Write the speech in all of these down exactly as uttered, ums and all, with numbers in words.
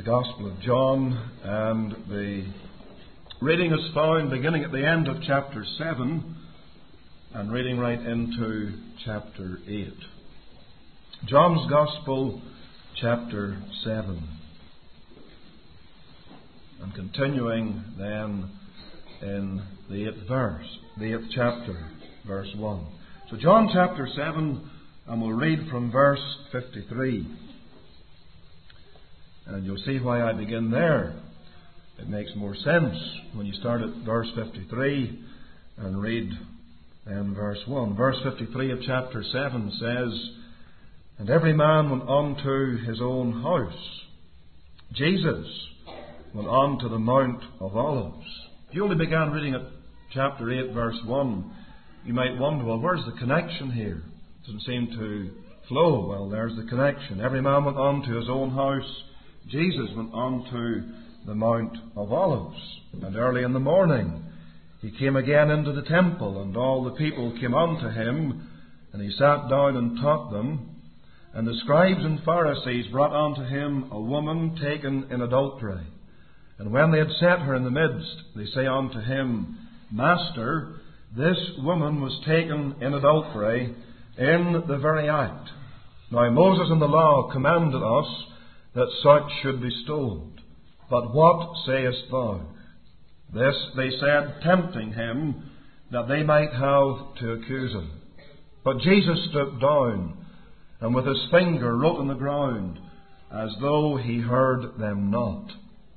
Gospel of John, and the reading is found beginning at the end of chapter seven and reading right into chapter eight. John's Gospel, chapter seven, and continuing then in the eighth verse, the eighth chapter, verse one. So John chapter seven, and we'll read from verse fifty-three. And you'll see why I begin there. It makes more sense when you start at verse fifty-three and read then verse one. Verse fifty-three of chapter seven says, "And every man went on to his own house. Jesus went on to the Mount of Olives." If you only began reading at chapter eight, verse one, you might wonder, well, where's the connection here? It doesn't seem to flow. Well, there's the connection. Every man went on to his own house. Jesus went on to the Mount of Olives. And early in the morning he came again into the temple, and all the people came unto him, and he sat down and taught them. And the scribes and Pharisees brought unto him a woman taken in adultery. And when they had set her in the midst, they say unto him, "Master, this woman was taken in adultery in the very act. Now Moses in the law commanded us that such should be stoned. But what sayest thou?" This they said, tempting him, that they might have to accuse him. But Jesus stooped down, and with his finger wrote on the ground, as though he heard them not.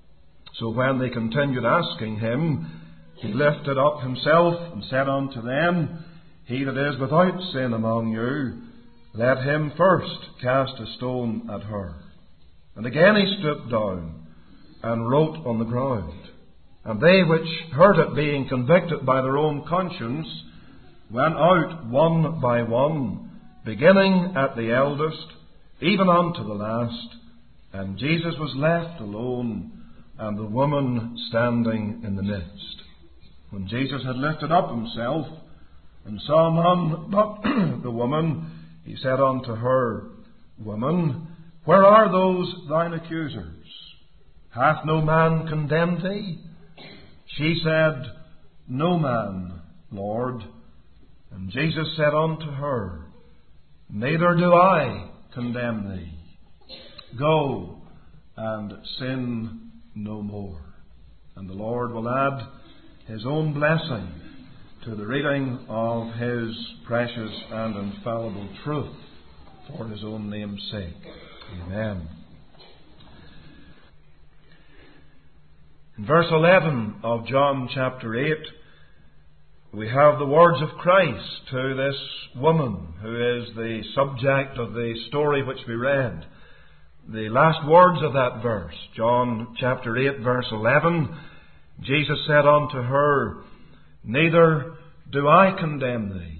So when they continued asking him, he lifted up himself and said unto them, "He that is without sin among you, let him first cast a stone at her." And again he stooped down and wrote on the ground. And they which heard it, being convicted by their own conscience, went out one by one, beginning at the eldest, even unto the last. And Jesus was left alone, and the woman standing in the midst. When Jesus had lifted up himself, and saw none but the woman, he said unto her, "Woman, where are those thine accusers? Hath no man condemned thee?" She said, "No man, Lord." And Jesus said unto her, "Neither do I condemn thee. Go and sin no more." And the Lord will add his own blessing to the reading of his precious and infallible truth for his own name's sake. Amen. In verse eleven of John chapter eight, we have the words of Christ to this woman who is the subject of the story which we read. The last words of that verse, John chapter eight, verse eleven, Jesus said unto her, "Neither do I condemn thee.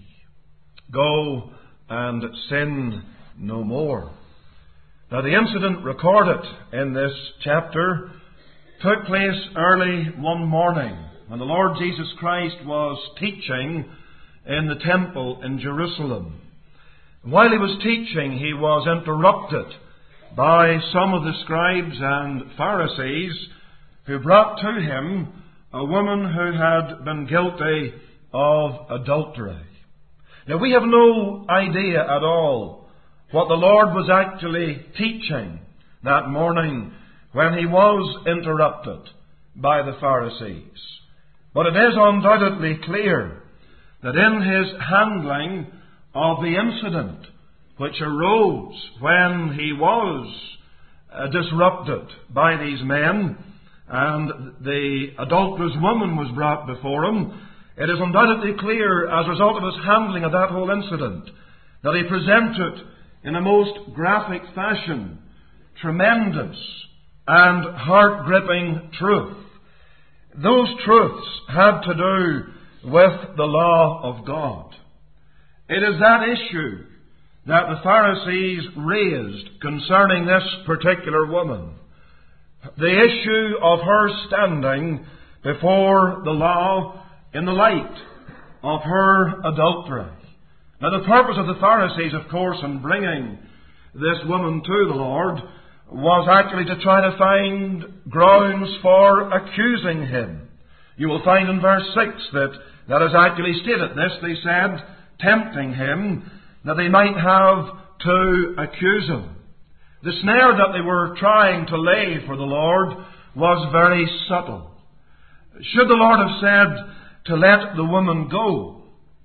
Go and sin no more." Now the incident recorded in this chapter took place early one morning when the Lord Jesus Christ was teaching in the temple in Jerusalem. And while he was teaching, he was interrupted by some of the scribes and Pharisees who brought to him a woman who had been guilty of adultery. Now we have no idea at all what the Lord was actually teaching that morning when he was interrupted by the Pharisees. But it is undoubtedly clear that in his handling of the incident which arose when he was uh, disrupted by these men and the adulterous woman was brought before him, it is undoubtedly clear as a result of his handling of that whole incident that he presented in a most graphic fashion tremendous and heart-gripping truth. Those truths had to do with the law of God. It is that issue that the Pharisees raised concerning this particular woman. The issue of her standing before the law in the light of her adultery. Now the purpose of the Pharisees, of course, in bringing this woman to the Lord was actually to try to find grounds for accusing him. You will find in verse six that that is actually stated. This they said, tempting him, that they might have to accuse him. The snare that they were trying to lay for the Lord was very subtle. Should the Lord have said to let the woman go,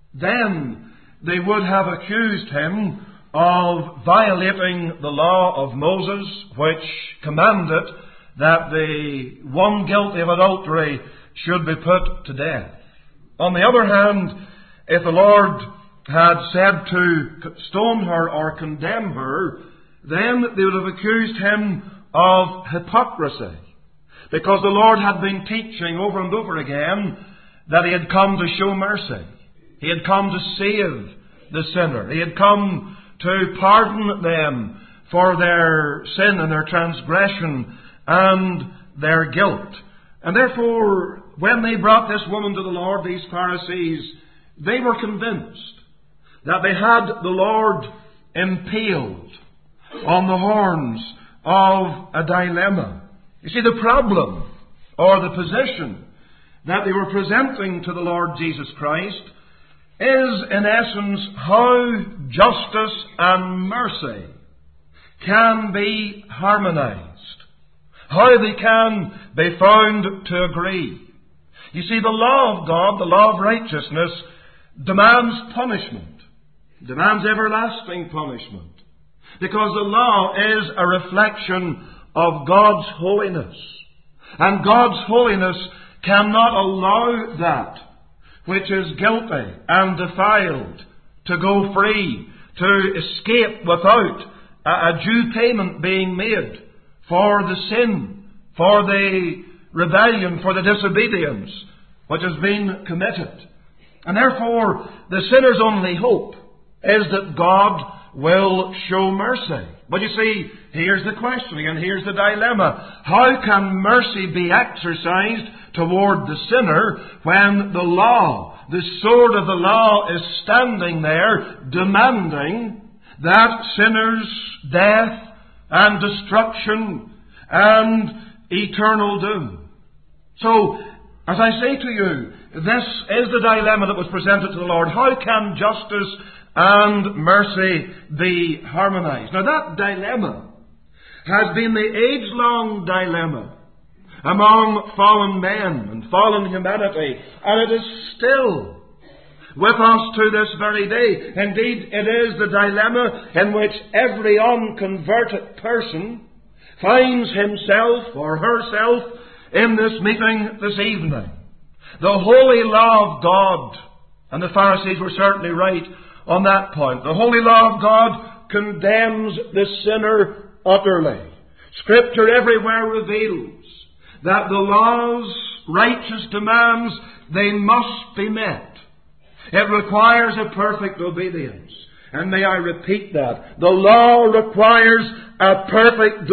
then they would have accused him of violating the law of Moses, which commanded that the one guilty of adultery should be put to death. On the other hand, if the Lord had said to stone her or condemn her, then they would have accused him of hypocrisy, because the Lord had been teaching over and over again that He had come to show mercy. He had come to save the sinner. He had come to pardon them for their sin and their transgression and their guilt. And therefore, when they brought this woman to the Lord, these Pharisees, they were convinced that they had the Lord impaled on the horns of a dilemma. You see, the problem, or the position that they were presenting to the Lord Jesus Christ, is in essence how justice and mercy can be harmonized. How they can be found to agree. You see, the law of God, the law of righteousness, demands punishment. Demands everlasting punishment. Because the law is a reflection of God's holiness. And God's holiness cannot allow that which is guilty and defiled to go free, to escape without a, a due payment being made for the sin, for the rebellion, for the disobedience which has been committed. And therefore, the sinner's only hope is that God will show mercy. But you see, here's the question again, here's the dilemma. How can mercy be exercised toward the sinner when the law, the sword of the law, is standing there demanding that sinners' death and destruction and eternal doom? So, as I say to you, this is the dilemma that was presented to the Lord. How can justice and mercy be harmonized? Now that dilemma has been the age-long dilemma among fallen men and fallen humanity, and it is still with us to this very day. Indeed, it is the dilemma in which every unconverted person finds himself or herself in this meeting this evening. The holy law of God, and the Pharisees were certainly right on that point. The holy law of God condemns the sinner utterly. Scripture everywhere reveals that the law's righteous demands, they must be met. It requires a perfect obedience. And may I repeat that. The law requires a perfect,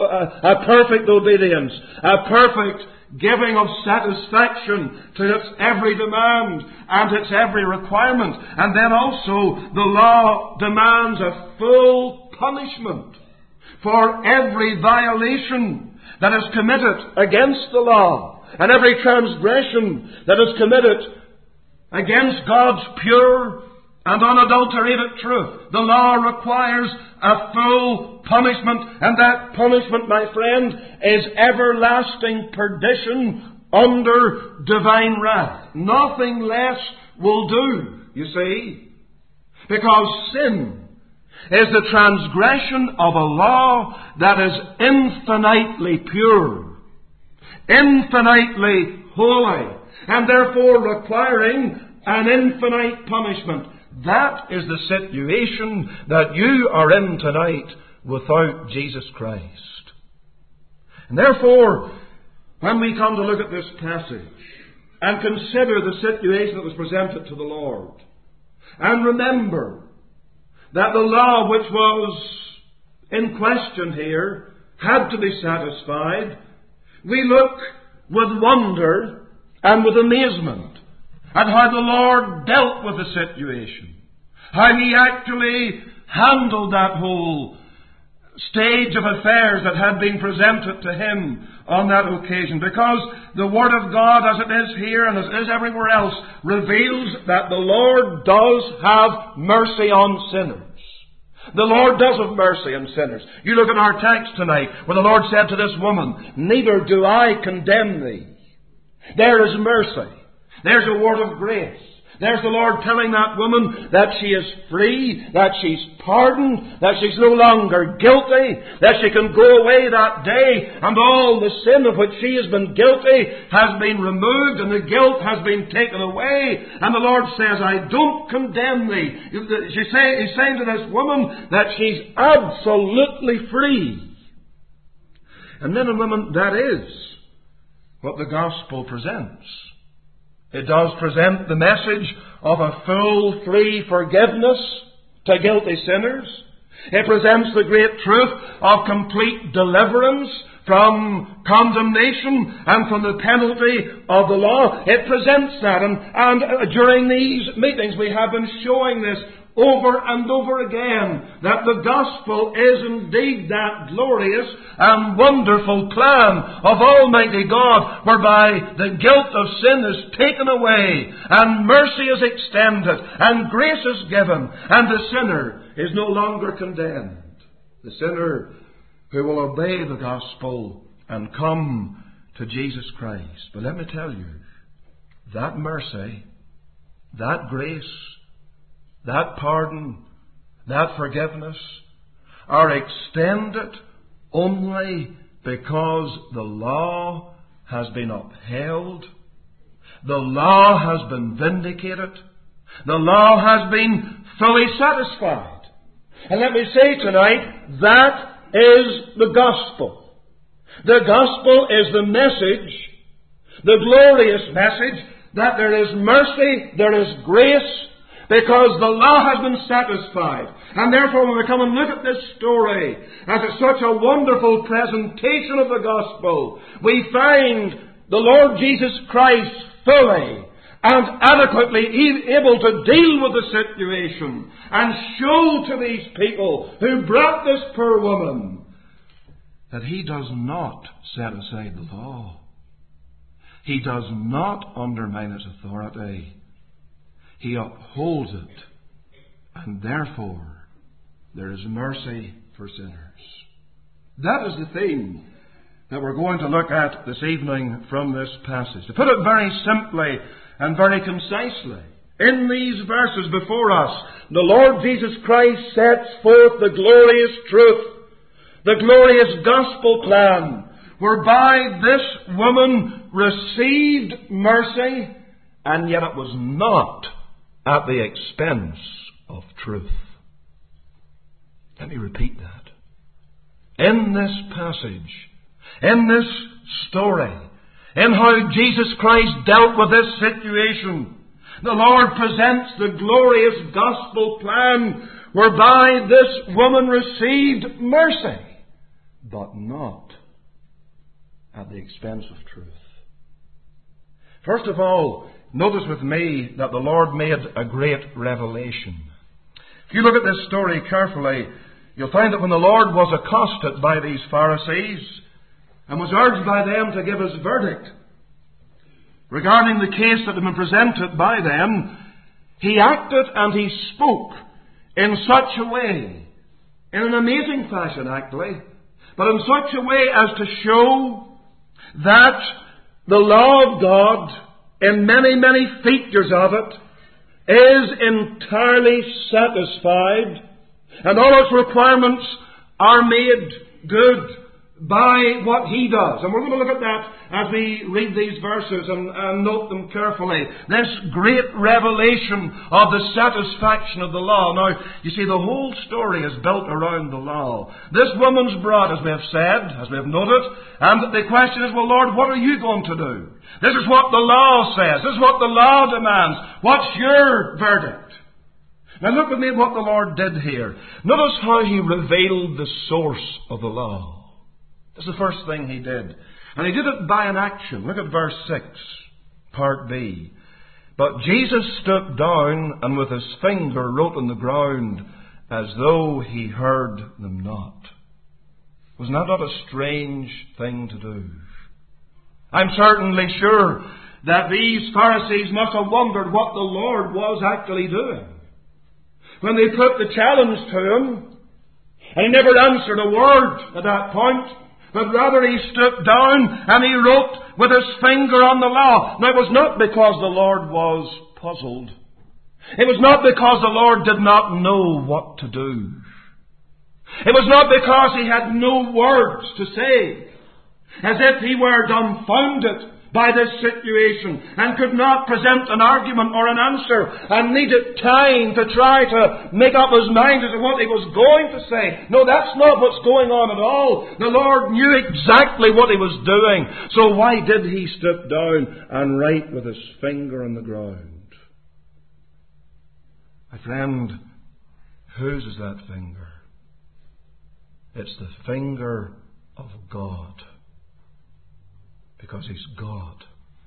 a perfect obedience, a perfect giving of satisfaction to its every demand and its every requirement. And then also the law demands a full punishment for every violation that is committed against the law and every transgression that is committed against God's pure and unadulterated truth. The law requires a full punishment, and that punishment, my friend, is everlasting perdition under divine wrath. Nothing less will do, you see, because sin is the transgression of a law that is infinitely pure, infinitely holy, and therefore requiring an infinite punishment. That is the situation that you are in tonight without Jesus Christ. And therefore, when we come to look at this passage and consider the situation that was presented to the Lord, and remember that the law which was in question here had to be satisfied, we look with wonder and with amazement at how the Lord dealt with the situation. How He actually handled that whole stage of affairs that had been presented to him on that occasion. Because the Word of God, as it is here and as it is everywhere else, reveals that the Lord does have mercy on sinners. The Lord does have mercy on sinners. You look at our text tonight, where the Lord said to this woman, "Neither do I condemn thee." There is mercy. There's a word of grace. There's the Lord telling that woman that she is free, that she's pardoned, that she's no longer guilty, that she can go away that day, and all the sin of which she has been guilty has been removed, and the guilt has been taken away. And the Lord says, "I don't condemn thee." She's saying, he's saying to this woman that she's absolutely free. And men and women, that is what the gospel presents. It does present the message of a full, free forgiveness to guilty sinners. It presents the great truth of complete deliverance from condemnation and from the penalty of the law. It presents that. And, and during these meetings we have been showing this over and over again, that the gospel is indeed that glorious and wonderful plan of Almighty God, whereby the guilt of sin is taken away, and mercy is extended, and grace is given, and the sinner is no longer condemned. The sinner who will obey the gospel and come to Jesus Christ. But let me tell you, that mercy, that grace, that pardon, that forgiveness are extended only because the law has been upheld. The law has been vindicated. The law has been fully satisfied. And let me say tonight, that is the gospel. The gospel is the message, the glorious message, that there is mercy, there is grace, because the law has been satisfied. And therefore, when we come and look at this story, as it's such a wonderful presentation of the gospel, we find the Lord Jesus Christ fully and adequately able to deal with the situation and show to these people who brought this poor woman that He does not set aside the law. He does not undermine its authority. He upholds it, and therefore there is mercy for sinners. That is the theme that we're going to look at this evening from this passage. To put it very simply and very concisely, in these verses before us, the Lord Jesus Christ sets forth the glorious truth, the glorious gospel plan, whereby this woman received mercy, and yet it was not at the expense of truth. Let me repeat that. In this passage, in this story, in how Jesus Christ dealt with this situation, the Lord presents the glorious gospel plan whereby this woman received mercy, but not at the expense of truth. First of all, notice with me that the Lord made a great revelation. If you look at this story carefully, you'll find that when the Lord was accosted by these Pharisees and was urged by them to give his verdict regarding the case that had been presented by them, he acted and he spoke in such a way, in an amazing fashion actually, but in such a way as to show that the law of God, in many, many features of it, is entirely satisfied, and all its requirements are made good by what He does. And we're going to look at that as we read these verses and, and note them carefully. This great revelation of the satisfaction of the law. Now, you see, the whole story is built around the law. This woman's brought, as we have said, as we have noted, and the question is, well, Lord, what are you going to do? This is what the law says. This is what the law demands. What's your verdict? Now look with me at what the Lord did here. Notice how He revealed the source of the law. That's the first thing He did. And He did it by an action. Look at verse six, part B. But Jesus stooped down and with His finger wrote on the ground as though He heard them not. Was that not a strange thing to do? I'm certainly sure that these Pharisees must have wondered what the Lord was actually doing. When they put the challenge to Him, and He never answered a word at that point, but rather He stooped down and He wrote with His finger on the law. Now, it was not because the Lord was puzzled. It was not because the Lord did not know what to do. It was not because He had no words to say, as if He were dumbfounded by this situation and could not present an argument or an answer and needed time to try to make up His mind as to what He was going to say. No, that's not what's going on at all. The Lord knew exactly what He was doing. So why did He stoop down and write with His finger on the ground? My friend, whose is that finger? It's the finger of God. Because He's God.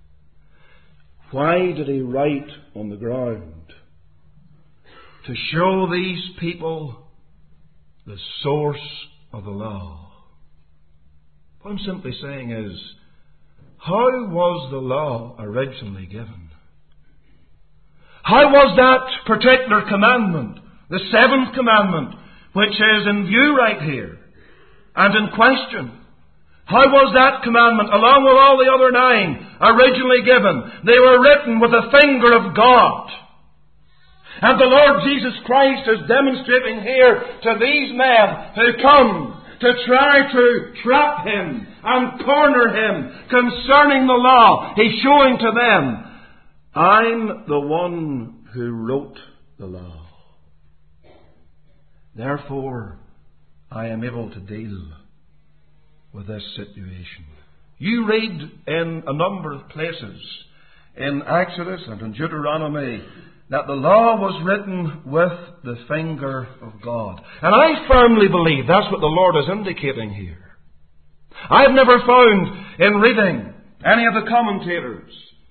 Why did He write on the ground? To show these people the source of the law. What I'm simply saying is, how was the law originally given? How was that particular commandment, the seventh commandment, which is in view right here and in question, how was that commandment, along with all the other nine, originally given? They were written with the finger of God. And the Lord Jesus Christ is demonstrating here to these men who come to try to trap Him and corner Him concerning the law. He's showing to them, I'm the one who wrote the law. Therefore, I am able to deal with this situation. You read in a number of places in Exodus and in Deuteronomy that the law was written with the finger of God. And I firmly believe that's what the Lord is indicating here. I've never found in reading any of the commentators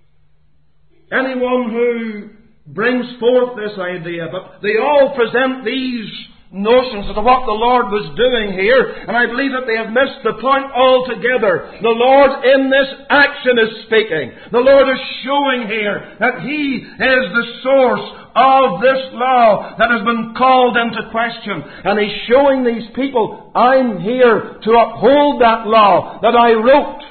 anyone who brings forth this idea, but they all present these notions of what the Lord was doing here, and I believe that they have missed the point altogether. The Lord in this action is speaking. The Lord is showing here that He is the source of this law that has been called into question, and He's showing these people, I'm here to uphold that law that I wrote.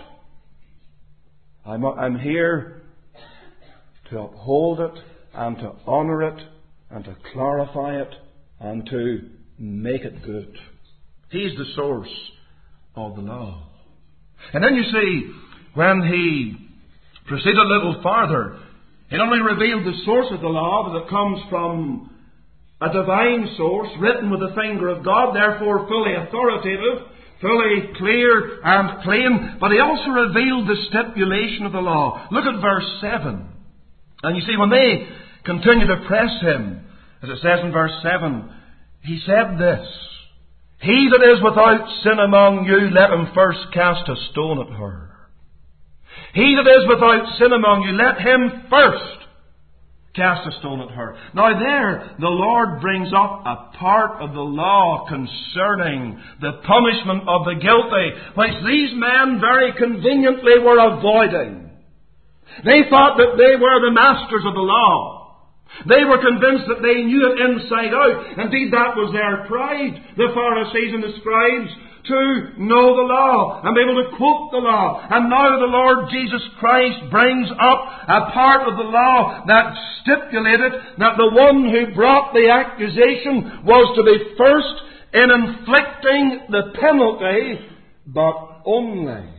I'm, I'm here to uphold it and to honour it and to clarify it and to make it good. He's the source of the law. And then you see, when He proceeded a little farther, He not only revealed the source of the law, but it comes from a divine source, written with the finger of God, therefore fully authoritative, fully clear and plain, but He also revealed the stipulation of the law. Look at verse seven. And you see, when they continue to press Him, as it says in verse seven, He said this, He that is without sin among you, let him first cast a stone at her. He that is without sin among you, let him first cast a stone at her. Now there, the Lord brings up a part of the law concerning the punishment of the guilty, which these men very conveniently were avoiding. They thought that they were the masters of the law. They were convinced that they knew it inside out. Indeed, that was their pride, the Pharisees and the scribes, to know the law and be able to quote the law. And now the Lord Jesus Christ brings up a part of the law that stipulated that the one who brought the accusation was to be first in inflicting the penalty, but only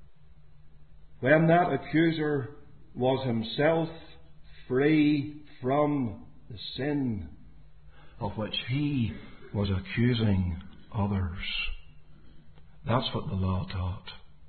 when that accuser was himself free from the sin of which he was accusing others. That's what the law taught.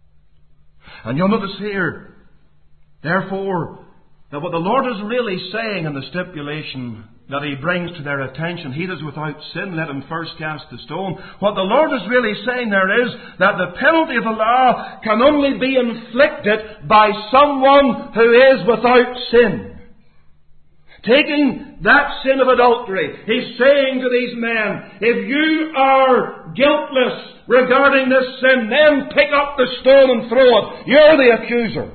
And you'll notice here, therefore, that what the Lord is really saying in the stipulation that He brings to their attention, he that is without sin, let him first cast the stone. What the Lord is really saying there is that the penalty of the law can only be inflicted by someone who is without sin. Taking that sin of adultery, He's saying to these men, if you are guiltless regarding this sin, then pick up the stone and throw it. You're the accuser.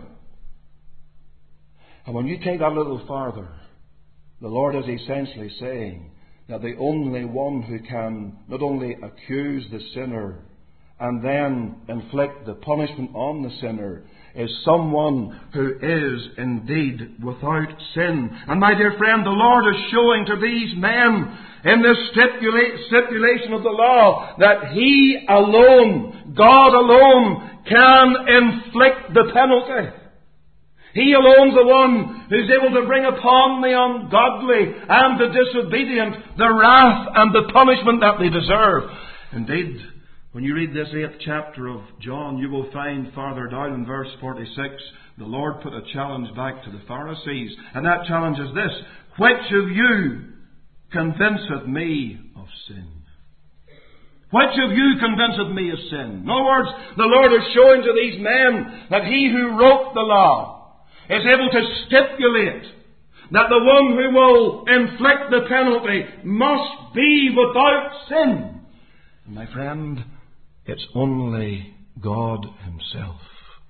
And when you take that a little farther, the Lord is essentially saying that the only one who can not only accuse the sinner and then inflict the punishment on the sinner is someone who is indeed without sin. And my dear friend, the Lord is showing to these men in this stipula- stipulation of the law that He alone, God alone, can inflict the penalty. He alone's the one who's able to bring upon the ungodly and the disobedient the wrath and the punishment that they deserve. Indeed, when you read this eighth chapter of John, you will find farther down in verse forty-six, the Lord put a challenge back to the Pharisees. And that challenge is this: which of you convinceth me of sin? Which of you convinceth me of sin? In other words, the Lord is showing to these men that He who wrote the law is able to stipulate that the one who will inflict the penalty must be without sin. And my friend, it's only God Himself.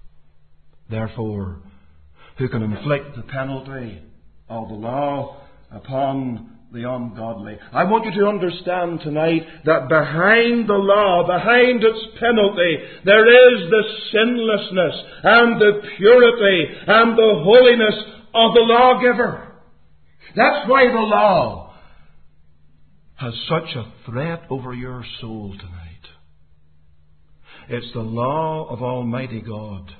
Therefore, who can inflict the penalty of the law upon the ungodly. I want you to understand tonight that behind the law, behind its penalty, there is the sinlessness and the purity and the holiness of the lawgiver. That's why the law has such a threat over your soul tonight. It's the law of Almighty God.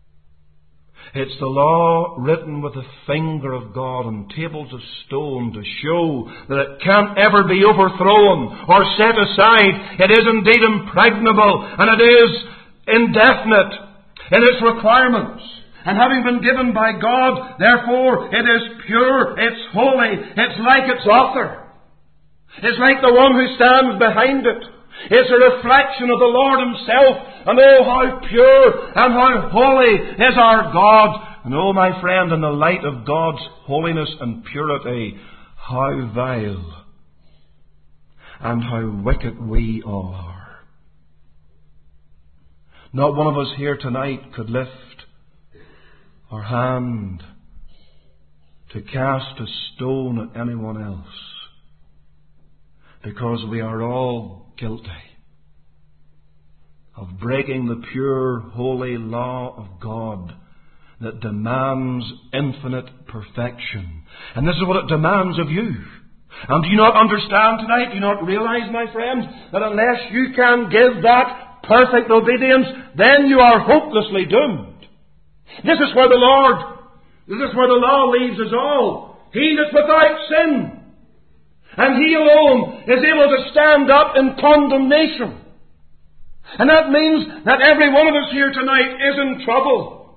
It's the law written with the finger of God on tables of stone to show that it can't ever be overthrown or set aside. It is indeed impregnable and it is indefinite in its requirements. And having been given by God, therefore it is pure, it's holy, it's like its author. It's like the one who stands behind it. It's a reflection of the Lord Himself. And oh, how pure and how holy is our God. And oh, my friend, in the light of God's holiness and purity, how vile and how wicked we are. Not one of us here tonight could lift our hand to cast a stone at anyone else, because we are all guilty of breaking the pure, holy law of God that demands infinite perfection. And this is what it demands of you. And do you not understand tonight, do you not realize, my friends, that unless you can give that perfect obedience, then you are hopelessly doomed. This is where the Lord, this is where the law leaves us all. He that's without sin. And He alone is able to stand up in condemnation. And that means that every one of us here tonight is in trouble.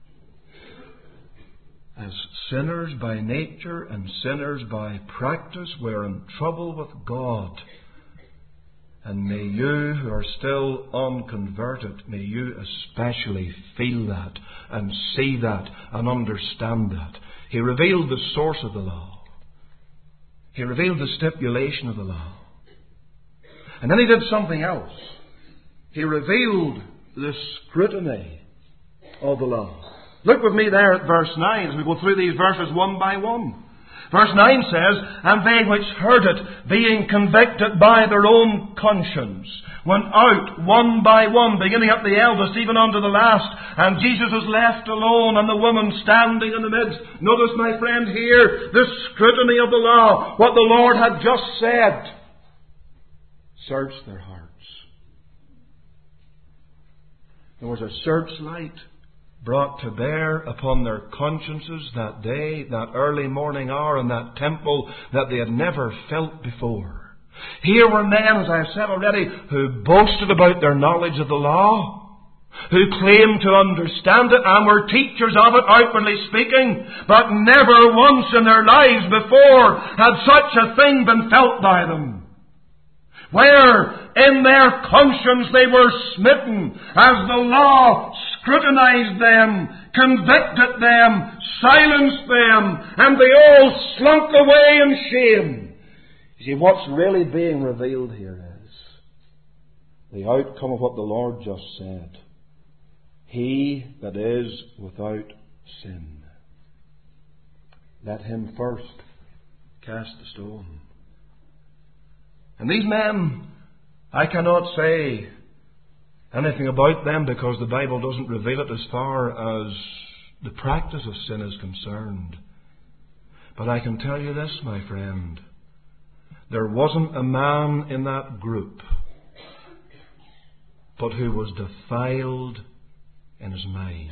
As sinners by nature and sinners by practice, we're in trouble with God. And may you who are still unconverted, may you especially feel that and see that and understand that. He revealed the source of the law. He revealed the stipulation of the law. And then He did something else. He revealed the scrutiny of the law. Look with me there at verse nine as we go through these verses one by one. Verse nine says, and they which heard it, being convicted by their own conscience, went out one by one, beginning at the eldest, even unto the last. And Jesus was left alone, and the woman standing in the midst. Notice, my friend, here, the scrutiny of the law. What the Lord had just said. Search their hearts. There was a searchlight brought to bear upon their consciences that day, that early morning hour in that temple that they had never felt before. Here were men, as I have said already, who boasted about their knowledge of the law, who claimed to understand it and were teachers of it, outwardly speaking, but never once in their lives before had such a thing been felt by them. Where in their conscience they were smitten as the law scrutinized them, convicted them, silenced them, and they all slunk away in shame. You see, what's really being revealed here is the outcome of what the Lord just said. He that is without sin, let him first cast the stone. And these men, I cannot say anything about them because the Bible doesn't reveal it as far as the practice of sin is concerned. But I can tell you this, my friend. There wasn't a man in that group but who was defiled in his mind.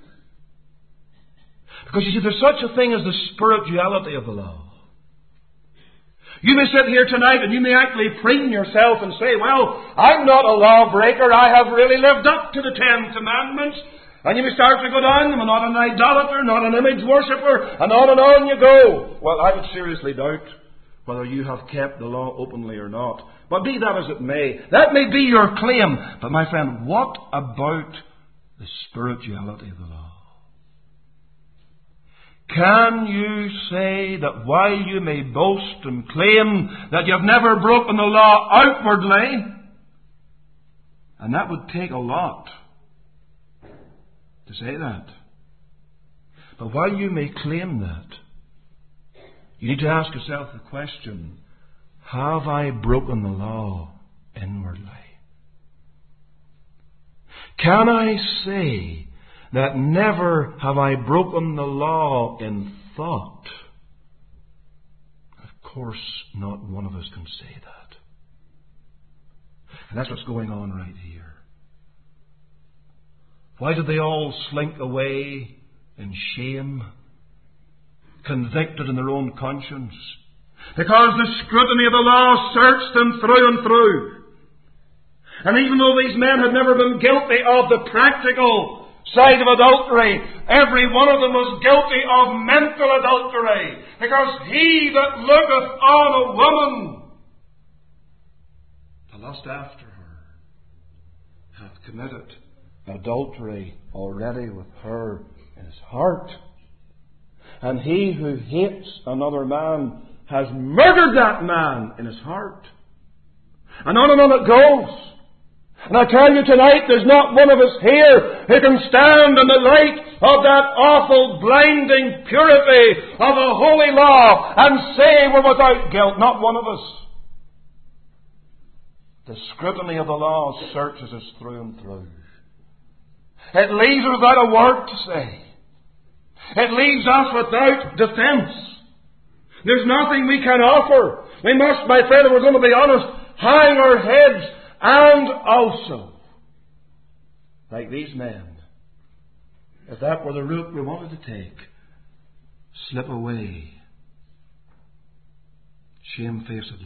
Because you see, there's such a thing as the spirituality of the law. You may sit here tonight and you may actually preen yourself and say, well, I'm not a lawbreaker. I have really lived up to the Ten Commandments. And you may start to go down them. I'm not an idolater, not an image worshipper, and on and on you go. Well, I would seriously doubt whether you have kept the law openly or not. But be that as it may, that may be your claim. But my friend, what about the spirituality of the law? Can you say that while you may boast and claim that you've never broken the law outwardly, and that would take a lot to say that, but while you may claim that, you need to ask yourself the question, have I broken the law inwardly? Can I say that never have I broken the law in thought? Of course, not one of us can say that. And that's what's going on right here. Why did they all slink away in shame, convicted in their own conscience? Because the scrutiny of the law searched them through and through. And even though these men had never been guilty of the practical side of adultery, every one of them was guilty of mental adultery. Because he that looketh on a woman to lust after her hath committed adultery already with her in his heart. And he who hates another man has murdered that man in his heart. And on and on it goes. And I tell you tonight, there's not one of us here who can stand in the light of that awful, blinding purity of a holy law and say we're without guilt. Not one of us. The scrutiny of the law searches us through and through. It leaves us without a word to say. It leaves us without defence. There's nothing we can offer. We must, my friend, if we're going to be honest, hang our heads and also, like these men, if that were the route we wanted to take, slip away shamefacedly.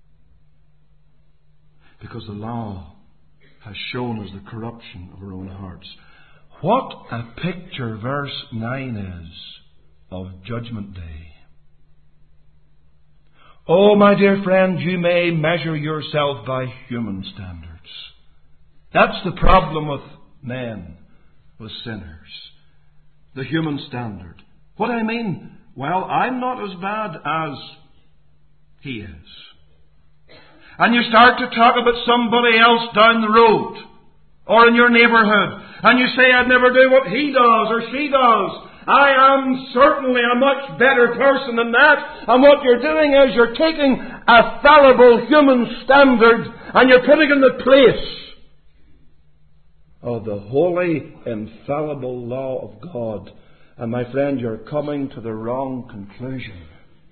Because the law has shown us the corruption of our own hearts. What a picture verse nine is of Judgment Day. Oh, my dear friend, you may measure yourself by human standards. That's the problem with men, with sinners. The human standard. What I mean? Well, I'm not as bad as he is. And you start to talk about somebody else down the road or in your neighbourhood, and you say, I'd never do what he does or she does. I am certainly a much better person than that. And what you're doing is you're taking a fallible human standard and you're putting it in the place of the holy, infallible law of God. And my friend, you're coming to the wrong conclusion.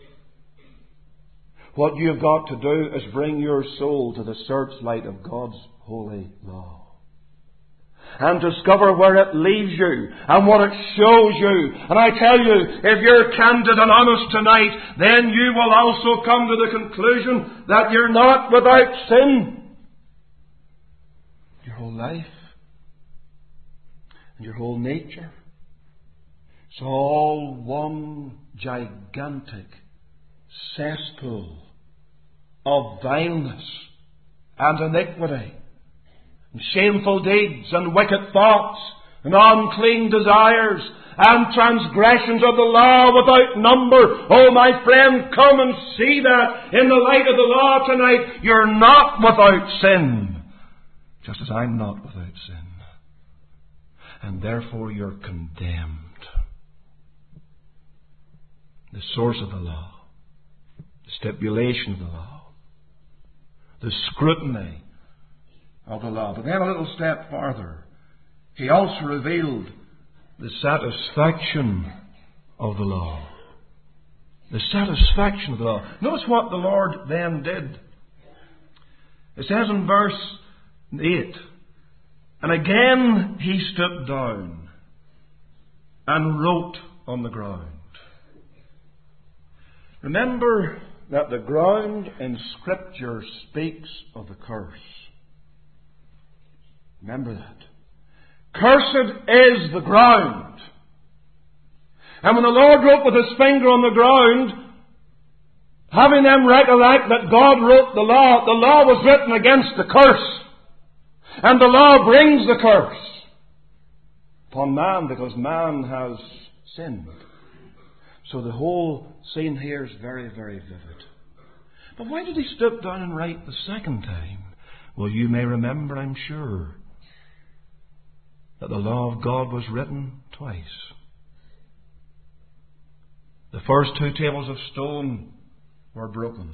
What you've got to do is bring your soul to the searchlight of God's holy law. And discover where it leaves you and what it shows you. And I tell you, if you're candid and honest tonight, then you will also come to the conclusion that you're not without sin. Your whole life and your whole nature, it's all one gigantic cesspool of vileness and iniquity, and shameful deeds and wicked thoughts and unclean desires, and transgressions of the law without number. Oh, my friend, come and see that in the light of the law tonight. You're not without sin, just as I'm not without sin. And therefore you're condemned. The source of the law, the stipulation of the law, the scrutiny of the law. But then a little step farther, he also revealed the satisfaction of the law. The satisfaction of the law. Notice what the Lord then did. It says in verse eight, and again he stooped down and wrote on the ground. Remember that the ground in Scripture speaks of the curse. Remember that. Cursed is the ground. And when the Lord wrote with his finger on the ground, having them recollect that God wrote the law, the law was written against the curse. And the law brings the curse upon man because man has sinned. So the whole scene here is very, very vivid. But why did he stoop down and write the second time? Well, you may remember, I'm sure, that the law of God was written twice. The first two tables of stone were broken.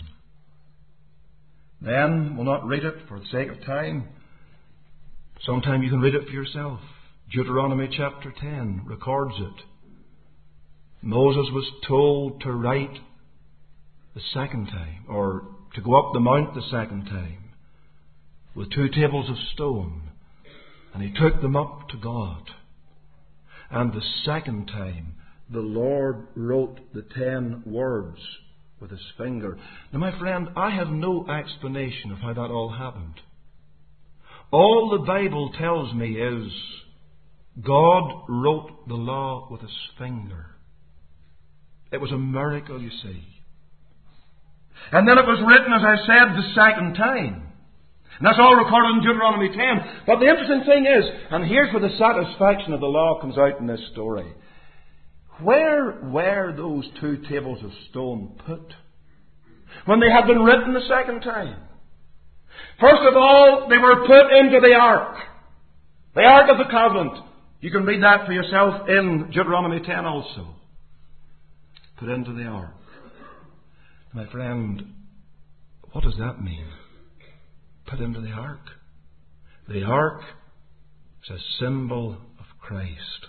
Then, we'll not read it for the sake of time. Sometime you can read it for yourself. Deuteronomy chapter ten records it. Moses was told to write the second time, or to go up the mount the second time, with two tables of stone. And he took them up to God. And the second time, the Lord wrote the ten words with his finger. Now, my friend, I have no explanation of how that all happened. All the Bible tells me is God wrote the law with his finger. It was a miracle, you see. And then it was written, as I said, the second time. And that's all recorded in Deuteronomy ten. But the interesting thing is, and here's where the satisfaction of the law comes out in this story. Where were those two tables of stone put when they had been written the second time? First of all, they were put into the ark. The ark of the covenant. You can read that for yourself in Deuteronomy ten also. Put into the ark. My friend, what does that mean? Put into the ark. The ark is a symbol of Christ.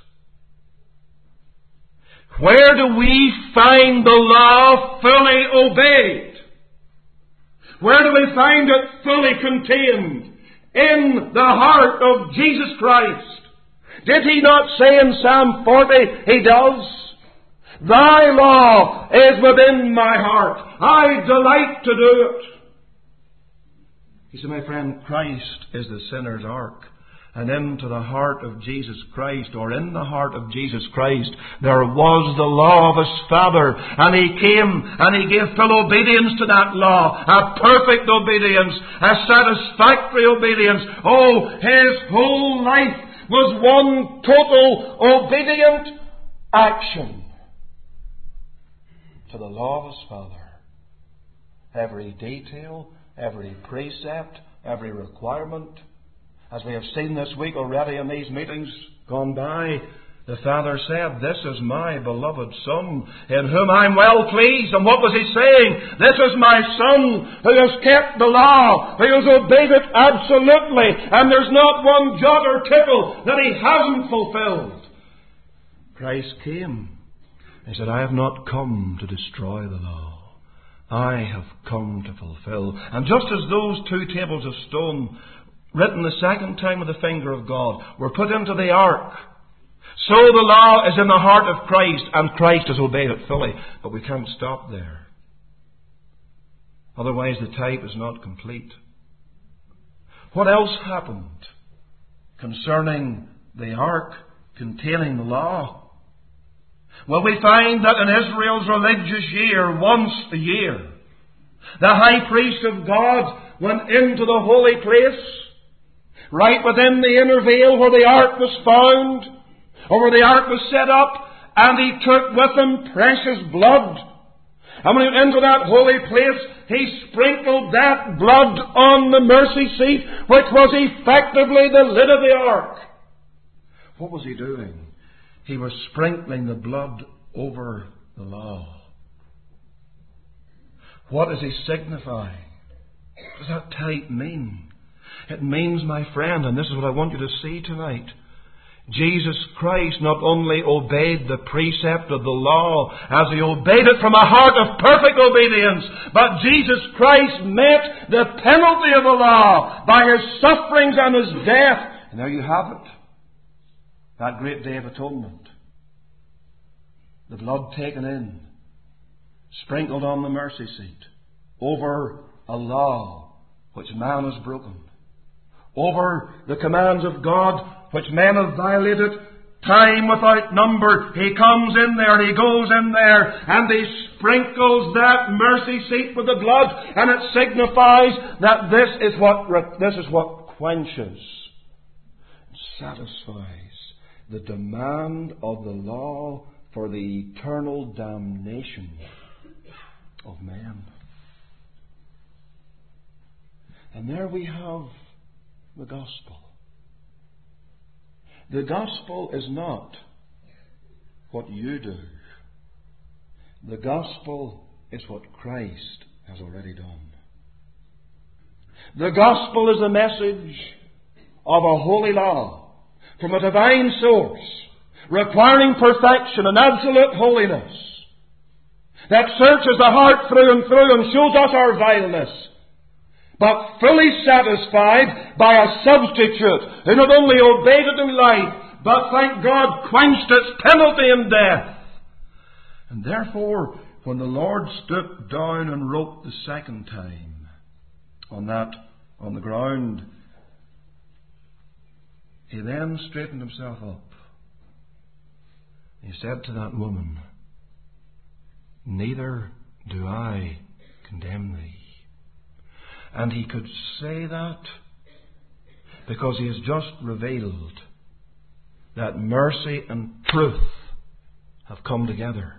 Where do we find the law fully obeyed? Where do we find it fully contained? In the heart of Jesus Christ. Did he not say in Psalm forty, he does? Thy law is within my heart. I delight to do it. You see, my friend, Christ is the sinner's ark. And into the heart of Jesus Christ, or in the heart of Jesus Christ, there was the law of his Father. And he came and he gave full obedience to that law. A perfect obedience. A satisfactory obedience. Oh, his whole life was one total obedient action to the law of his Father. Every detail, every precept, every requirement. As we have seen this week already in these meetings gone by, the Father said, "This is my beloved Son, in whom I'm well pleased." And what was he saying? This is my Son who has kept the law, who has obeyed it absolutely, and there's not one jot or tittle that he hasn't fulfilled. Christ came. He said, "I have not come to destroy the law. I have come to fulfill." And just as those two tables of stone, written the second time with the finger of God, were put into the ark, so the law is in the heart of Christ, and Christ has obeyed it fully. But we can't stop there. Otherwise the type is not complete. What else happened concerning the ark containing the law? Well, we find that in Israel's religious year, once a year, the high priest of God went into the holy place. right within the inner veil where the ark was found, or where the ark was set up, and he took with him precious blood. And when he went into that holy place, he sprinkled that blood on the mercy seat, which was effectively the lid of the ark. What was he doing? He was sprinkling the blood over the law. What is he signifying? What does that type mean? It means, my friend, and this is what I want you to see tonight, Jesus Christ not only obeyed the precept of the law as he obeyed it from a heart of perfect obedience, but Jesus Christ met the penalty of the law by his sufferings and his death. And there you have it. That great day of atonement. The blood taken in, sprinkled on the mercy seat, over a law which man has broken, over the commands of God which men have violated, time without number. He comes in there, he goes in there, and he sprinkles that mercy seat with the blood, and it signifies that this is what this is what quenches, satisfies the demand of the law for the eternal damnation of men. And there we have the gospel. The gospel is not what you do. The gospel is what Christ has already done. The gospel is the message of a holy law from a divine source, requiring perfection and absolute holiness, that searches the heart through and through and shows us our vileness, but fully satisfied by a substitute who not only obeyed it in life, but, thank God, quenched its penalty in death. And therefore, when the Lord stooped down and wrote the second time on that, on the ground, he then straightened himself up. He said to that woman, "Neither do I condemn thee." And he could say that because he has just revealed that mercy and truth have come together.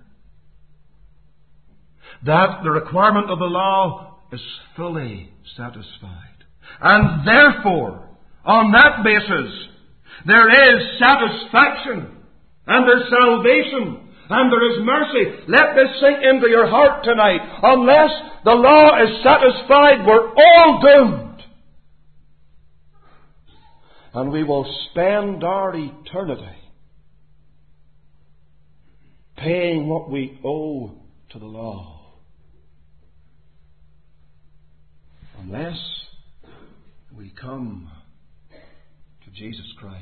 That the requirement of the law is fully satisfied. And therefore, on that basis, there is satisfaction, and there's salvation, and there is mercy. Let this sink into your heart tonight. Unless the law is satisfied, we're all doomed. And we will spend our eternity paying what we owe to the law. Unless we come to Jesus Christ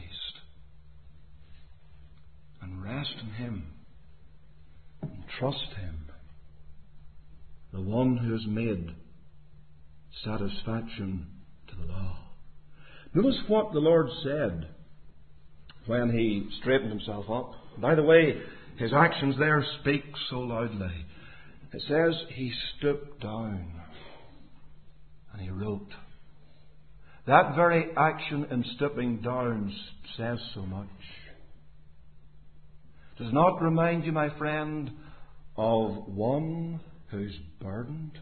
and rest in Him and trust Him, the one who has made satisfaction to the law. Notice what the Lord said when He straightened Himself up. By the way, His actions there speak so loudly. It says He stooped down and He wrote. That very action in stooping down says so much. Does not remind you, my friend, of one who's burdened?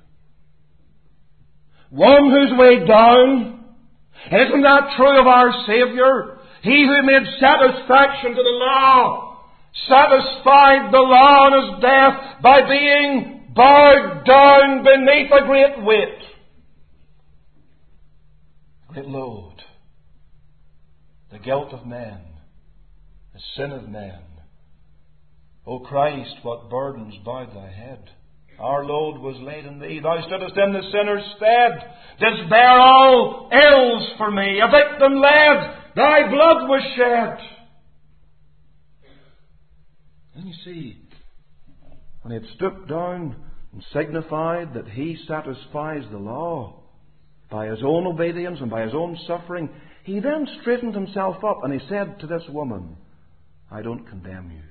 One who's weighed down? Isn't that true of our Saviour? He who made satisfaction to the law, satisfied the law in His death by being bowed down beneath a great weight, a great load, the guilt of men, the sin of men. O Christ, what burdens bowed thy head. Our load was laid on thee. Thou stoodest in the sinner's stead. Didst bear all ills for me. A victim led. Thy blood was shed. Then you see, when he had stooped down and signified that he satisfies the law by his own obedience and by his own suffering, he then straightened himself up and he said to this woman, "I don't condemn you."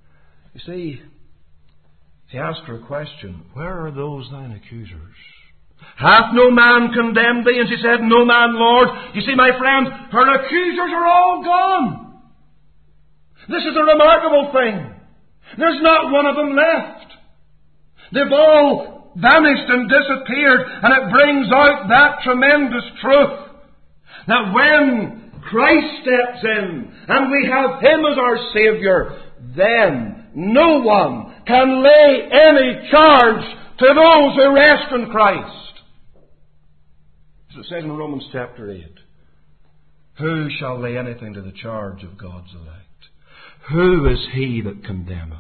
You see, he asked her a question. "Where are those thine accusers? Hath no man condemned thee? And she said, No man, Lord. You see, my friends, her accusers are all gone. This is a remarkable thing. There's not one of them left. They've all vanished and disappeared, and it brings out that tremendous truth that when Christ steps in and we have Him as our Saviour, then no one can lay any charge to those who rest in Christ. As it says in Romans chapter eight, who shall lay anything to the charge of God's elect? Who is he that condemneth?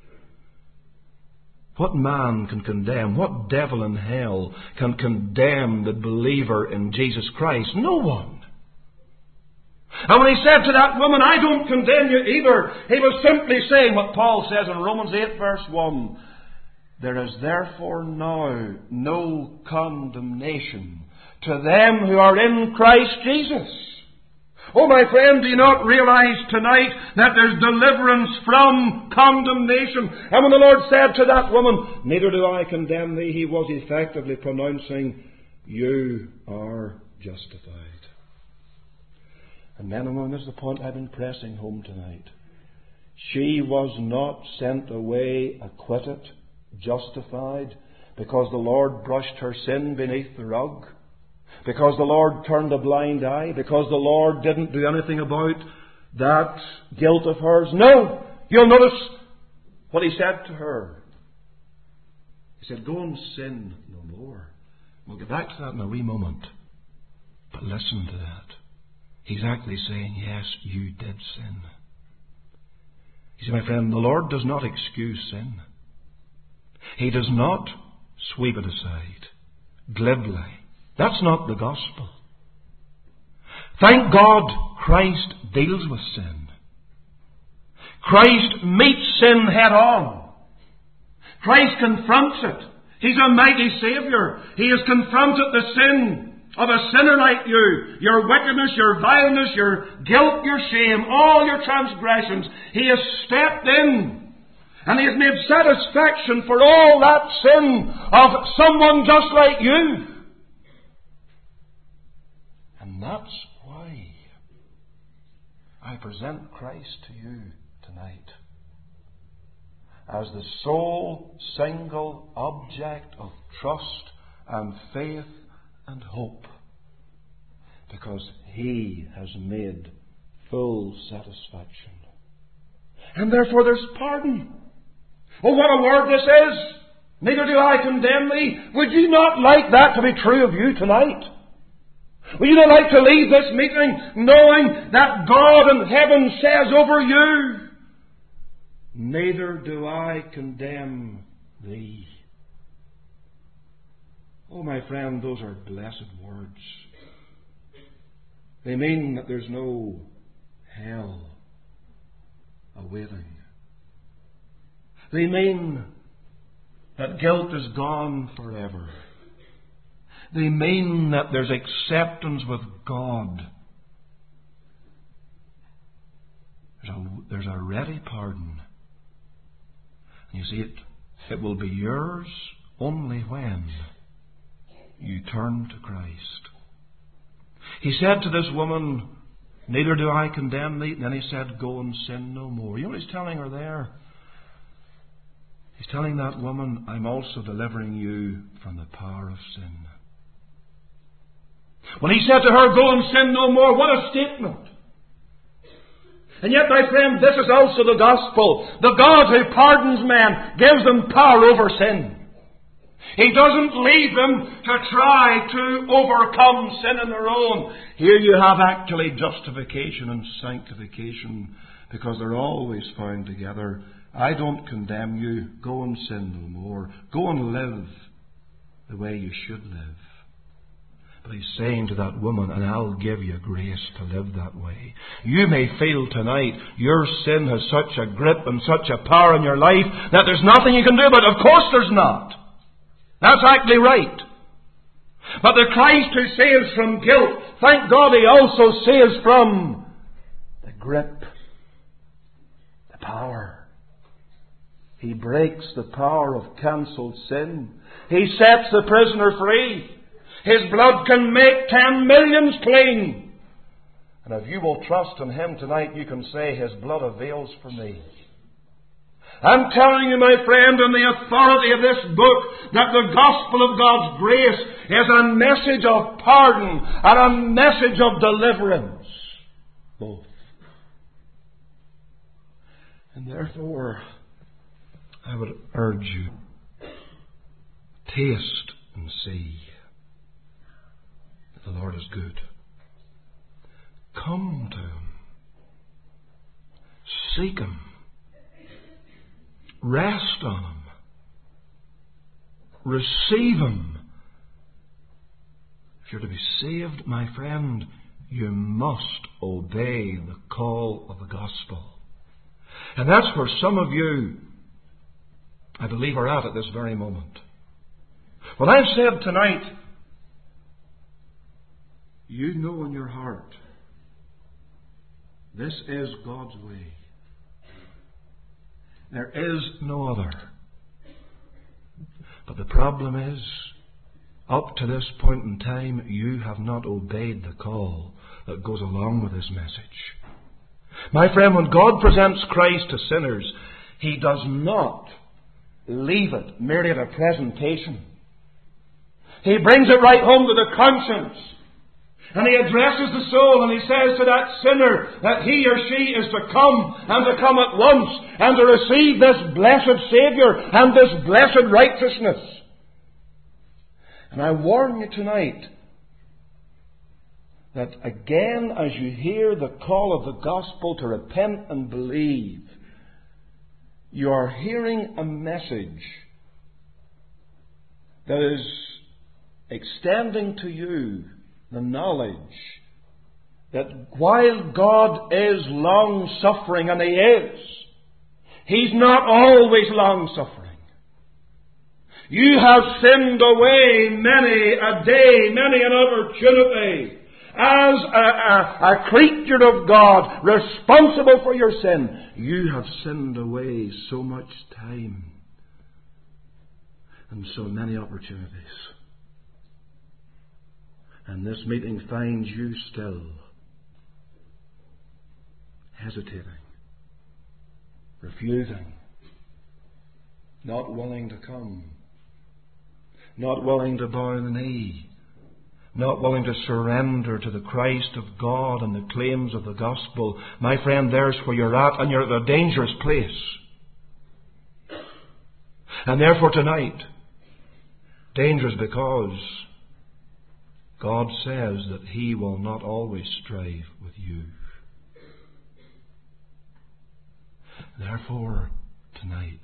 What man can condemn? What devil in hell can condemn the believer in Jesus Christ? No one. And when he said to that woman, I don't condemn you either, he was simply saying what Paul says in Romans eight verse one. There is therefore now no condemnation to them who are in Christ Jesus. Oh, my friend, do you not realize tonight that there's deliverance from condemnation? And when the Lord said to that woman, neither do I condemn thee, He was effectively pronouncing, you are justified. And men and women, this is the point I've been pressing home tonight. She was not sent away acquitted, justified, because the Lord brushed her sin beneath the rug. Because the Lord turned a blind eye? Because the Lord didn't do anything about that guilt of hers? No! You'll notice what He said to her. He said, go and sin no more. We'll get back to that in a wee moment. But listen to that. He's actually saying, yes, you did sin. You see, my friend, the Lord does not excuse sin. He does not sweep it aside glibly. That's not the gospel. Thank God Christ deals with sin. Christ meets sin head on. Christ confronts it. He's a mighty Saviour. He has confronted the sin of a sinner like you. Your wickedness, your vileness, your guilt, your shame, all your transgressions. He has stepped in. And He has made satisfaction for all that sin of someone just like you. And that's why I present Christ to you tonight as the sole, single object of trust and faith and hope, because He has made full satisfaction. And therefore there's pardon. Oh, what a word this is! Neither do I condemn thee. Would you not like that to be true of you tonight? Would you not like to leave this meeting knowing that God in heaven says over you, neither do I condemn thee? Oh, my friend, those are blessed words. They mean that there's no hell awaiting. They mean that guilt is gone forever. They mean that there's acceptance with God. There's a, there's a ready pardon. And you see, it, it will be yours only when you turn to Christ. He said to this woman, neither do I condemn thee. And then He said, go and sin no more. You know what He's telling her there? He's telling that woman, I'm also delivering you from the power of sin. When He said to her, go and sin no more, what a statement. And yet, my friend, this is also the gospel. The God who pardons men gives them power over sin. He doesn't leave them to try to overcome sin on their own. Here you have actually justification and sanctification, because they're always found together. I don't condemn you. Go and sin no more. Go and live the way you should live. But He's saying to that woman, and I'll give you grace to live that way. You may feel tonight your sin has such a grip and such a power in your life that there's nothing you can do about it. Of course there's not. That's actually right. But the Christ who saves from guilt, thank God He also saves from the grip, the power. He breaks the power of cancelled sin. He sets the prisoner free. His blood can make ten millions clean. And if you will trust in Him tonight, you can say, His blood avails for me. I'm telling you, my friend, in the authority of this book, that the gospel of God's grace is a message of pardon and a message of deliverance. Both. And therefore, I would urge you, taste and see that the Lord is good. Come to Him. Seek Him. Rest on Him. Receive Him. If you're to be saved, my friend, you must obey the call of the gospel. And that's where some of you, I believe, are at at this very moment. Well, I've said tonight, you know in your heart, this is God's way. There is no other. But the problem is, up to this point in time, you have not obeyed the call that goes along with this message. My friend, when God presents Christ to sinners, He does not leave it merely at a presentation. He brings it right home to the conscience. And He addresses the soul and He says to that sinner that he or she is to come and to come at once and to receive this blessed Saviour and this blessed righteousness. And I warn you tonight that again, as you hear the call of the gospel to repent and believe, you are hearing a message that is extending to you the knowledge that while God is long-suffering, and He is, He's not always long-suffering. You have sinned away many a day, many an opportunity. As a, a, a creature of God, responsible for your sin, you have sinned away so much time and so many opportunities. And this meeting finds you still hesitating, refusing, not willing to come, not willing to bow the knee, not willing to surrender to the Christ of God and the claims of the gospel. My friend, there's where you're at, and you're at a dangerous place. And therefore tonight, dangerous because God says that He will not always strive with you. Therefore, tonight,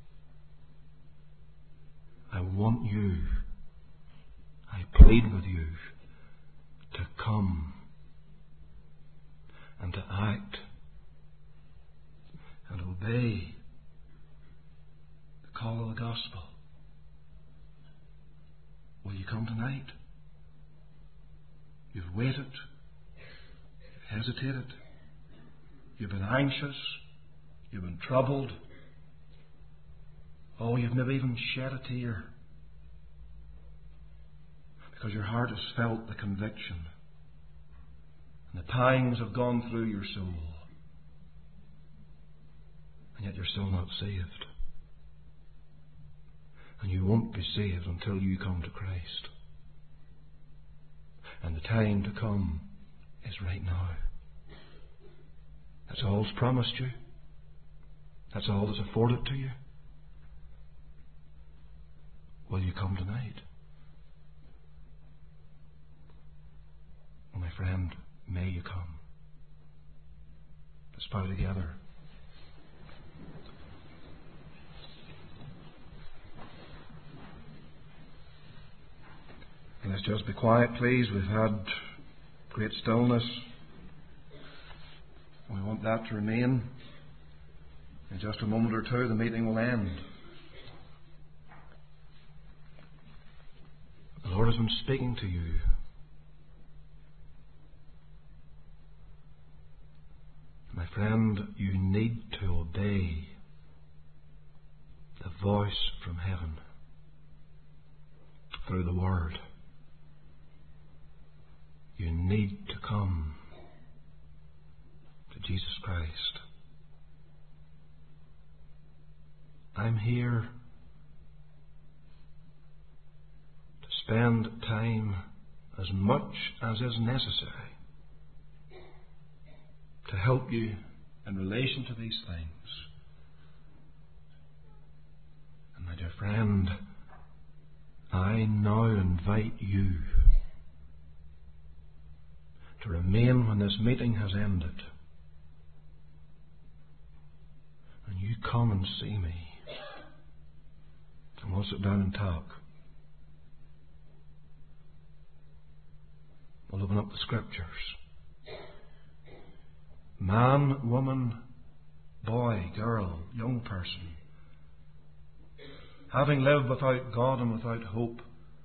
I want you, I plead with you, to come and to act and obey the call of the gospel. Will you come tonight? You've waited, you've hesitated, you've been anxious, you've been troubled. Oh, you've maybe even shed a tear because your heart has felt the conviction and the pangs have gone through your soul, and yet you're still not saved. And you won't be saved until you come to Christ. And the time to come is right now. That's all that's promised you. That's all that's afforded to you. Will you come tonight? Well, my friend, may you come. Let's bow together. Let's just be quiet, please. We've had great stillness. We want that to remain. In just a moment or two, the meeting will end. The Lord has been speaking to you. My friend, you need to obey the voice from heaven. through the Word. You need to come to Jesus Christ. I'm here to spend time as much as is necessary to help you in relation to these things. And my dear friend, I now invite you to remain when this meeting has ended. And you come and see me. And we'll sit down and talk. We'll open up the Scriptures. Man, woman, boy, girl, young person, having lived without God and without hope,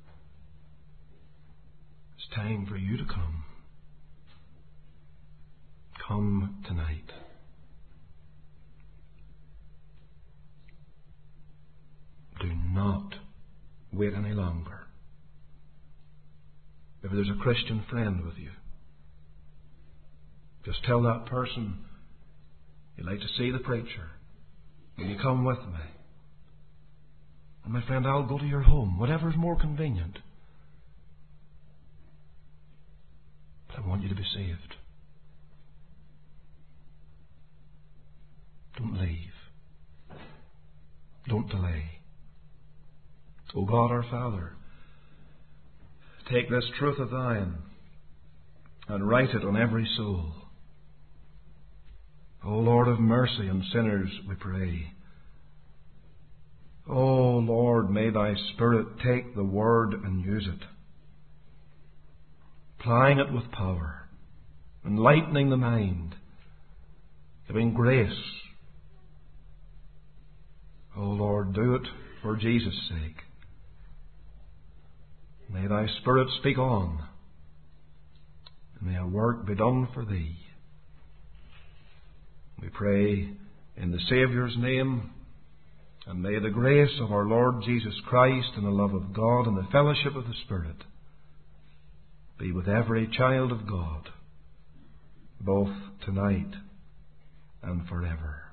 it's time for you to come. Come tonight. Do not wait any longer. If there's a Christian friend with you, just tell that person you'd like to see the preacher. Will you come with me? And my friend, I'll go to your home, whatever's more convenient. But I want you to be saved. Don't leave. Don't delay. O God our Father, take this truth of Thine and write it on every soul. O Lord of mercy and sinners, we pray. O Lord, may Thy Spirit take the Word and use it, applying it with power, enlightening the mind, giving grace. O Lord, do it for Jesus' sake. May Thy Spirit speak on, and may a work be done for Thee. We pray in the Saviour's name, and may the grace of our Lord Jesus Christ and the love of God and the fellowship of the Spirit be with every child of God, both tonight and forever.